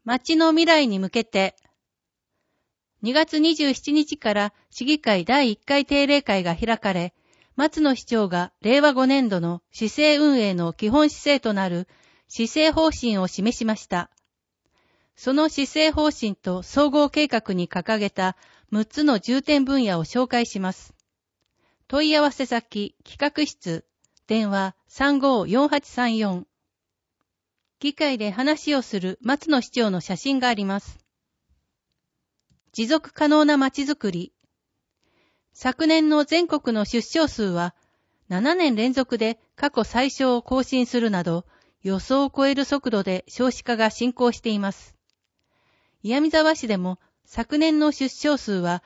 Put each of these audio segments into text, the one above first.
町の未来に向けて、2月27日から市議会第1回定例会が開かれ、松野市長が令和5年度の市政運営の基本姿勢となる市政方針を示しました。その市政方針と総合計画に掲げた6つの重点分野を紹介します。問い合わせ先、企画室、電話354834。議会で話をする松野市長の写真があります。持続可能なまちづくり。昨年の全国の出生数は7年連続で過去最少を更新するなど予想を超える速度で少子化が進行しています。岩見沢市でも昨年の出生数は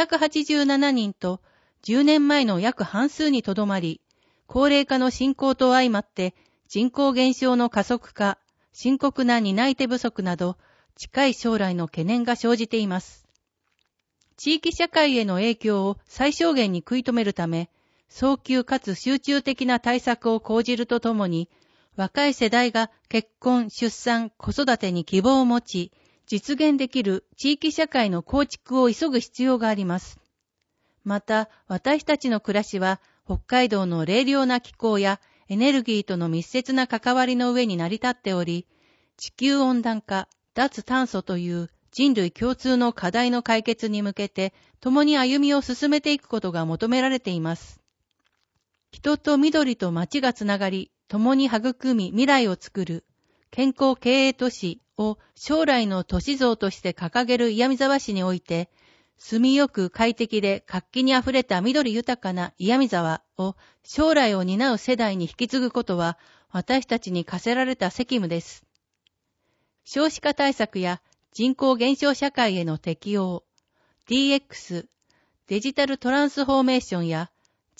287人と10年前の約半数にとどまり、高齢化の進行と相まって人口減少の加速化、深刻な担い手不足など近い将来の懸念が生じています。地域社会への影響を最小限に食い止めるため、早急かつ集中的な対策を講じるとともに、若い世代が結婚、出産、子育てに希望を持ち、実現できる地域社会の構築を急ぐ必要があります。また、私たちの暮らしは、北海道の冷涼な気候やエネルギーとの密接な関わりの上に成り立っており、地球温暖化、脱炭素という人類共通の課題の解決に向けて、共に歩みを進めていくことが求められています。人と緑と街がつながり、共に育み未来を作る、健康経営都市を将来の都市像として掲げる岩見沢市において、住みよく快適で活気にあふれた緑豊かな岩見沢を将来を担う世代に引き継ぐことは、私たちに課せられた責務です。少子化対策や人口減少社会への適応、DX、デジタルトランスフォーメーションや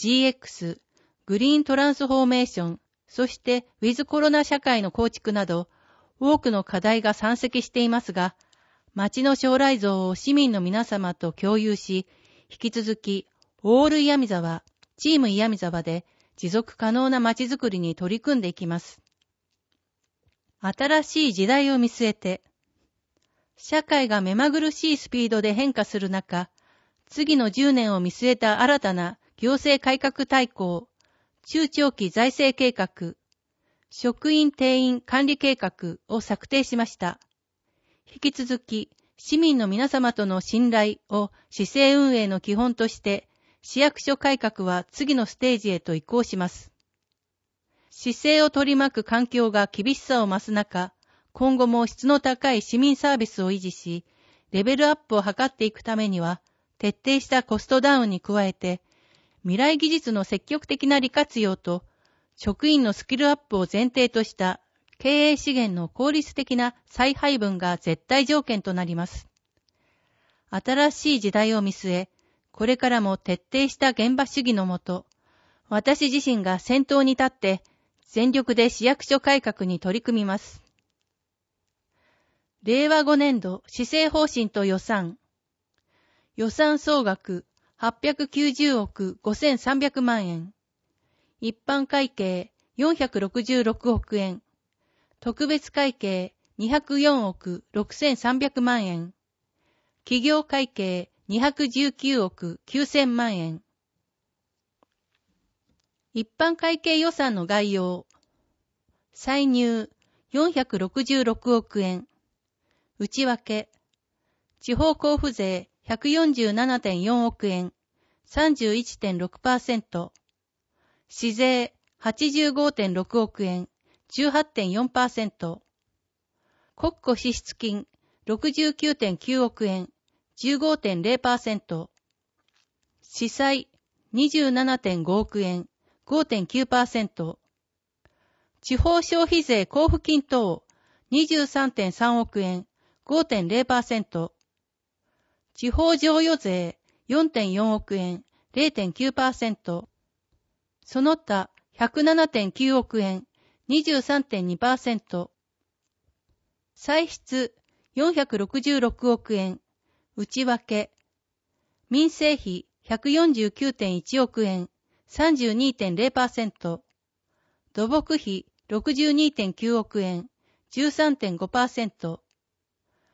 GX、グリーントランスフォーメーション、そしてウィズコロナ社会の構築など、多くの課題が山積していますが、町の将来像を市民の皆様と共有し、引き続き、オール岩見沢、チーム岩見沢で持続可能な町づくりに取り組んでいきます。新しい時代を見据えて、社会が目まぐるしいスピードで変化する中、次の10年を見据えた新たな行政改革大綱、中長期財政計画、職員定員管理計画を策定しました。引き続き、市民の皆様との信頼を市政運営の基本として、市役所改革は次のステージへと移行します。市政を取り巻く環境が厳しさを増す中、今後も質の高い市民サービスを維持し、レベルアップを図っていくためには、徹底したコストダウンに加えて、未来技術の積極的な利活用と、職員のスキルアップを前提とした経営資源の効率的な再配分が絶対条件となります。新しい時代を見据え、これからも徹底した現場主義のもと、私自身が先頭に立って全力で市役所改革に取り組みます。令和5年度施政方針と予算。予算総額890億5300万円。一般会計466億円。特別会計204億6300万円。企業会計219億9000万円。一般会計予算の概要。歳入466億円。内訳。地方交付税 147.4 億円。31.6%。市税 85.6 億円。18.4%。国庫支出金 69.9 億円。15.0%。市債 27.5 億円。5.9%。地方消費税交付金等 23.3 億円。5.0%。地方譲与税 4.4 億円。0.9%。その他 107.9 億円。23.2%。歳出466億円。内訳。民生費 149.1 億円。32.0%。土木費 62.9 億円。13.5%。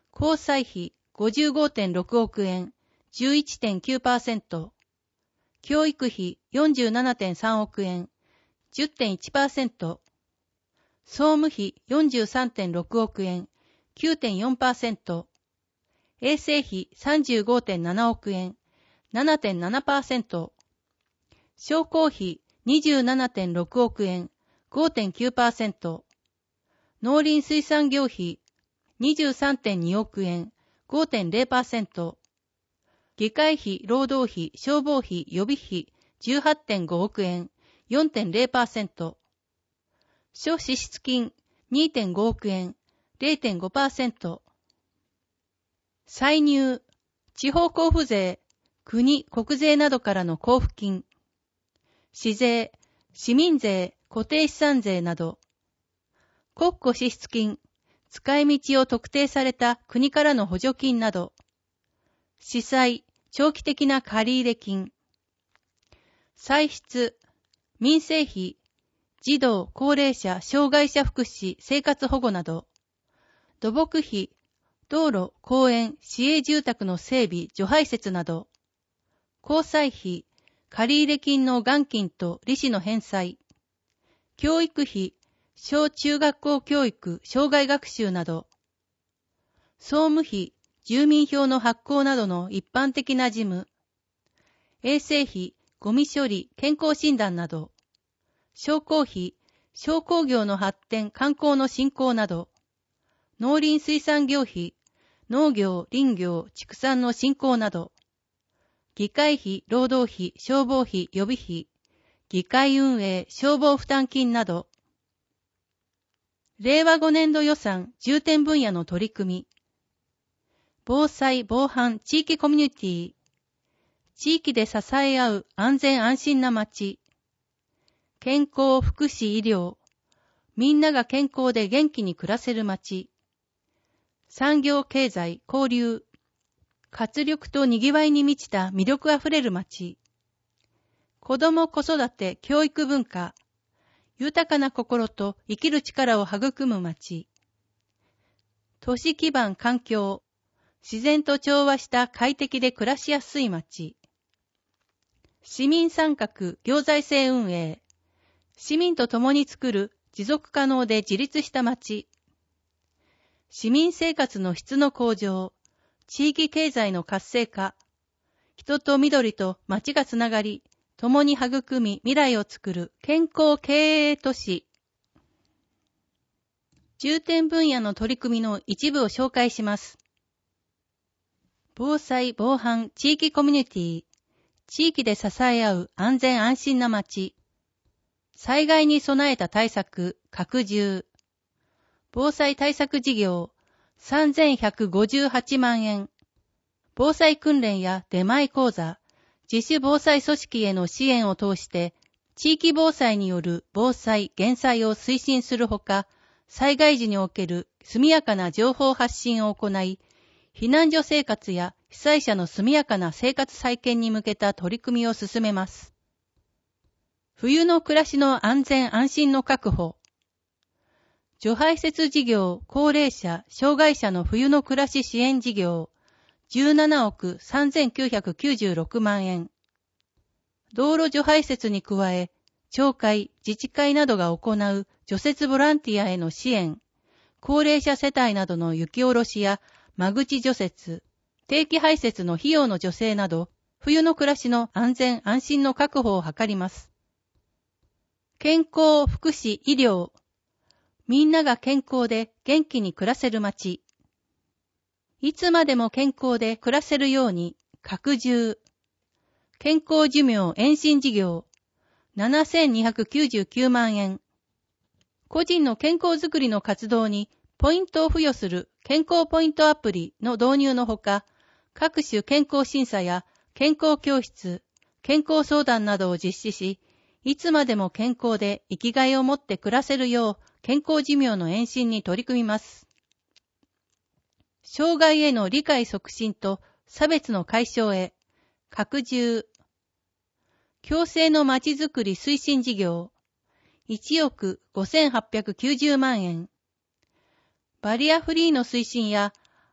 交際費 55.6 億円、11.9%。教育費 47.3 億円、10.1%。総務費 43.6 億円、9.4%。衛生費 35.7 億円、7.7%。商工費 27.6 億円、5.9%。農林水産業費 23.2 億円、5.0%。議会費、労働費、消防費、予備費 18.5 億円、4.0%。諸支出金 2.5 億円、0.5%。歳入、地方交付税、国・国税などからの交付金、市税、市民税、固定資産税など、国庫支出金、使い道を特定された国からの補助金など、司債、長期的な借入金、歳出、民生費、児童、高齢者、障害者福祉、生活保護など、土木費、道路、公園、市営住宅の整備、除排設など、交際費、借入金の元金と利子の返済、教育費、小中学校教育、生涯学習など、総務費、住民票の発行などの一般的な事務、衛生費、ゴミ処理、健康診断など、商工費、商工業の発展、観光の振興など、農林水産業費、農業、林業、畜産の振興など、議会費、労働費、消防費、予備費、議会運営、消防負担金など、令和5年度予算、重点分野の取り組み、防災・防犯地域コミュニティ、地域で支え合う安全安心な街、健康・福祉・医療、みんなが健康で元気に暮らせる街、産業経済、交流、活力と賑わいに満ちた魅力あふれる街、子ども子育て教育文化、豊かな心と生きる力を育む街、都市基盤環境、自然と調和した快適で暮らしやすい街、市民参画行財政運営、市民と共に作る持続可能で自立した街、市民生活の質の向上、地域経済の活性化、人と緑と街がつながり、共に育み未来を作る健康経営都市。重点分野の取り組みの一部を紹介します。防災・防犯地域コミュニティ、地域で支え合う安全安心な街、災害に備えた対策、拡充、防災対策事業、3158万円、防災訓練や出前講座、自主防災組織への支援を通して、地域防災による防災・減災を推進するほか、災害時における速やかな情報発信を行い、避難所生活や被災者の速やかな生活再建に向けた取り組みを進めます。冬の暮らしの安全安心の確保。除排泄事業、高齢者、障害者の冬の暮らし支援事業、17億3996万円。道路除排泄に加え、町会、自治会などが行う除雪ボランティアへの支援、高齢者世帯などの雪下ろしや間口除雪、定期排泄の費用の助成など、冬の暮らしの安全安心の確保を図ります。健康、福祉、医療。みんなが健康で元気に暮らせる街。いつまでも健康で暮らせるように拡充。健康寿命延伸事業。7299万円。個人の健康づくりの活動にポイントを付与する健康ポイントアプリの導入のほか、各種健康審査や健康教室、健康相談などを実施し、いつまでも健康で生きがいを持って暮らせるよう健康寿命の延伸に取り組みます。障害への理解促進と差別の解消へ、拡充。共生のまちづくり推進事業、1億5890万円。バリアフリーの推進や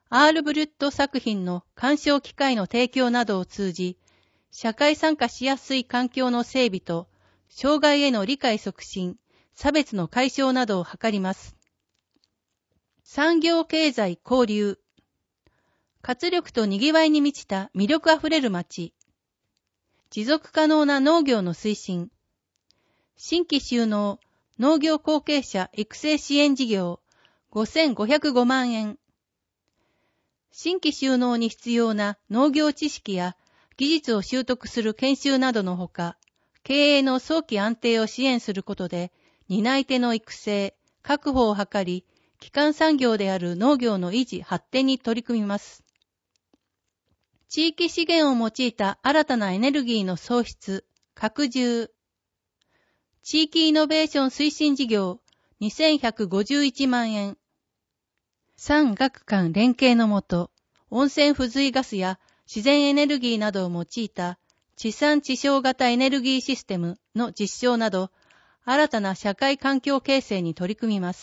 アール・ブリュット作品の鑑賞機会の提供などを通じ、社会参加しやすい環境の整備と、障害への理解促進、差別の解消などを図ります。産業経済交流。活力と賑わいに満ちた魅力あふれる町。持続可能な農業の推進。新規就農、農業後継者育成支援事業、5505万円。新規就農に必要な農業知識や技術を習得する研修などのほか、経営の早期安定を支援することで、担い手の育成、確保を図り、基幹産業である農業の維持・発展に取り組みます。地域資源を用いた新たなエネルギーの創出、拡充。地域イノベーション推進事業、2151万円。産学間連携のもと、温泉付随ガスや自然エネルギーなどを用いた地産地消型エネルギーシステムの実証など、新たな社会環境形成に取り組みます。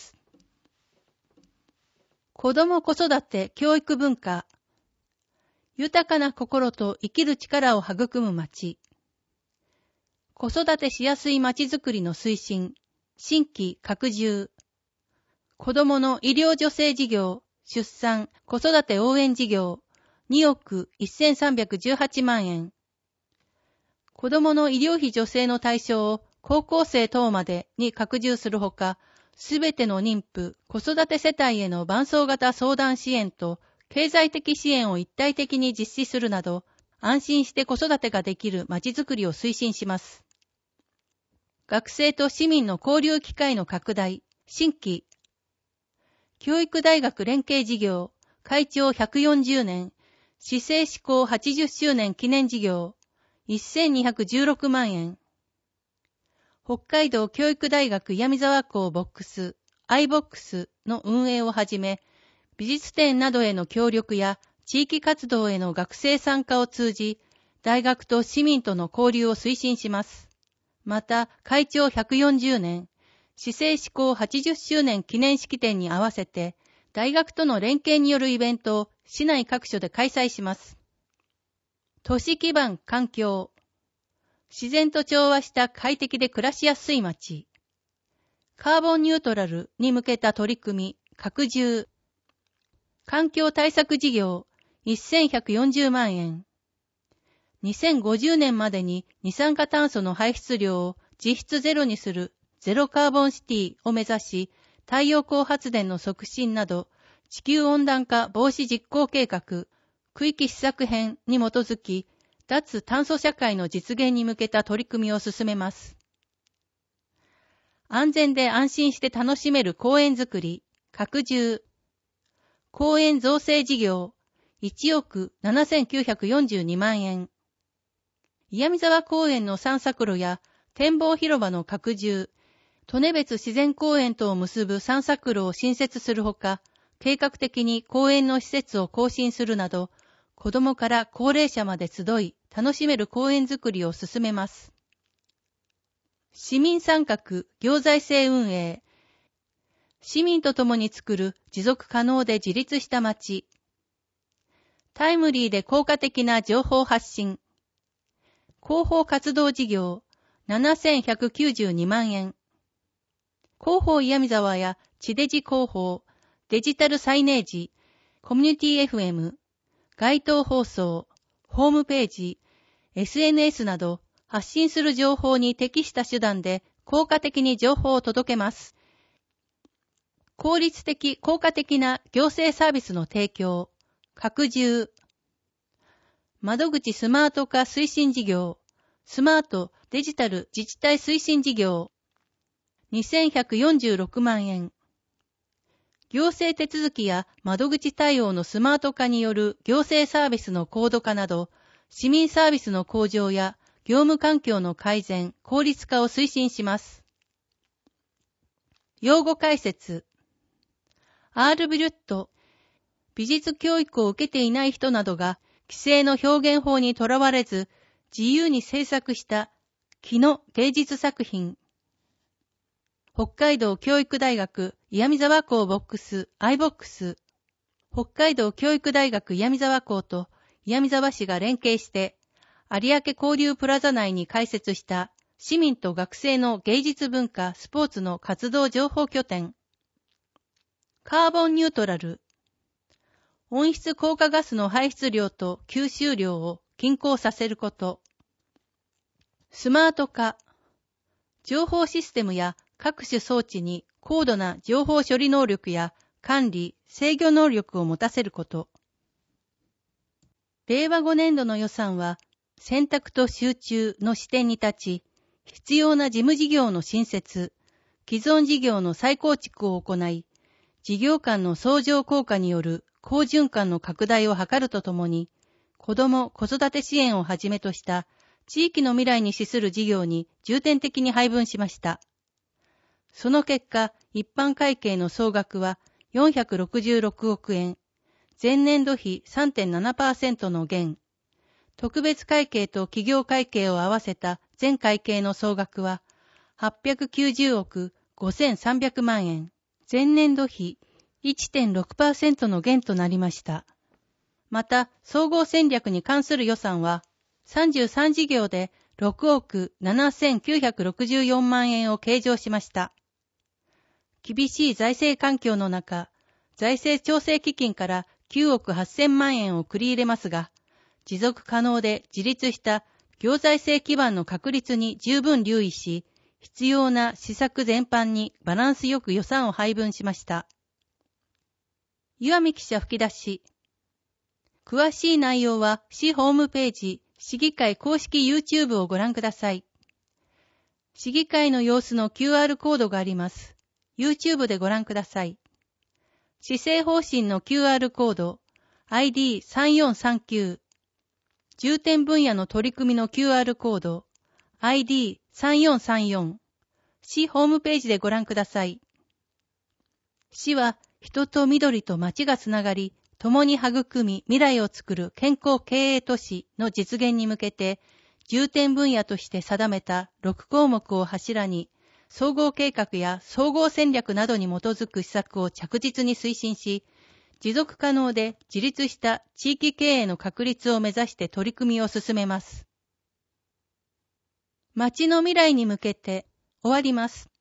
子ども子育て教育文化。豊かな心と生きる力を育む町。子育てしやすい町づくりの推進、新規拡充。子どもの医療助成事業、出産、子育て応援事業、2億1318万円。子どもの医療費助成の対象を高校生等までに拡充するほか、すべての妊婦、子育て世帯への伴走型相談支援と経済的支援を一体的に実施するなど、安心して子育てができるまちづくりを推進します。学生と市民の交流機会の拡大、新規。教育大学連携事業、会長140年、市政施行80周年記念事業、1216万円。北海道教育大学岩見沢校ボックス、iBox の運営をはじめ、美術展などへの協力や地域活動への学生参加を通じ、大学と市民との交流を推進します。また、会長140年、市政施行80周年記念式典に合わせて、大学との連携によるイベントを市内各所で開催します。都市基盤環境。自然と調和した快適で暮らしやすい街。カーボンニュートラルに向けた取り組み、拡充。環境対策事業、1140万円。2050年までに二酸化炭素の排出量を実質ゼロにするゼロカーボンシティを目指し、太陽光発電の促進など、地球温暖化防止実行計画、区域施策編に基づき、脱炭素社会の実現に向けた取り組みを進めます。安全で安心して楽しめる公園づくり、拡充。公園造成事業、1億7942万円。岩見沢公園の散策路や展望広場の拡充、利根別自然公園とを結ぶ散策路を新設するほか、計画的に公園の施設を更新するなど、子どもから高齢者まで集い、楽しめる公園づくりを進めます。市民参画、行財政運営。市民と共に作る持続可能で自立した街。タイムリーで効果的な情報発信。広報活動事業、7192万円。広報岩見沢や地デジ広報、デジタルサイネージ、コミュニティ FM、街頭放送、ホームページ、SNS など発信する情報に適した手段で効果的に情報を届けます。効率的・効果的な行政サービスの提供、拡充。窓口スマート化推進事業、スマートデジタル自治体推進事業、2146万円。行政手続きや窓口対応のスマート化による行政サービスの高度化など、市民サービスの向上や業務環境の改善、効率化を推進します。用語解説。アール・ブリュット、美術教育を受けていない人などが、規制の表現法にとらわれず、自由に制作した木の芸術作品。北海道教育大学岩見沢校ボックス、iBox。 北海道教育大学岩見沢校と岩見沢市が連携して、有明交流プラザ内に開設した市民と学生の芸術文化・スポーツの活動情報拠点。カーボンニュートラル。温室効果ガスの排出量と吸収量を均衡させること。スマート化。情報システムや各種装置に高度な情報処理能力や管理、制御能力を持たせること。令和5年度の予算は、選択と集中の視点に立ち、必要な事務事業の新設、既存事業の再構築を行い、事業間の相乗効果による好循環の拡大を図るとともに、子ども・子育て支援をはじめとした地域の未来に資する事業に重点的に配分しました。その結果、一般会計の総額は466億円、前年度比 3.7% の減、特別会計と企業会計を合わせた全会計の総額は890億5300万円、前年度比 1.6% の減となりました。また、総合戦略に関する予算は33事業で6億7964万円を計上しました。厳しい財政環境の中、財政調整基金から9億8000万円を繰り入れますが、持続可能で自立した行財政基盤の確立に十分留意し、必要な施策全般にバランスよく予算を配分しました。岩見記者吹き出し。詳しい内容は市ホームページ、市議会公式 YouTube をご覧ください。市議会の様子の QR コードがあります。YouTube でご覧ください。施政方針の QR コード、ID3439。重点分野の取り組みの QR コード、ID3434。市ホームページでご覧ください。市は人と緑と町がつながり、共に育み未来を作る健康経営都市の実現に向けて、重点分野として定めた6項目を柱に、総合計画や総合戦略などに基づく施策を着実に推進し、持続可能で自立した地域経営の確立を目指して取り組みを進めます。町の未来に向けて終わります。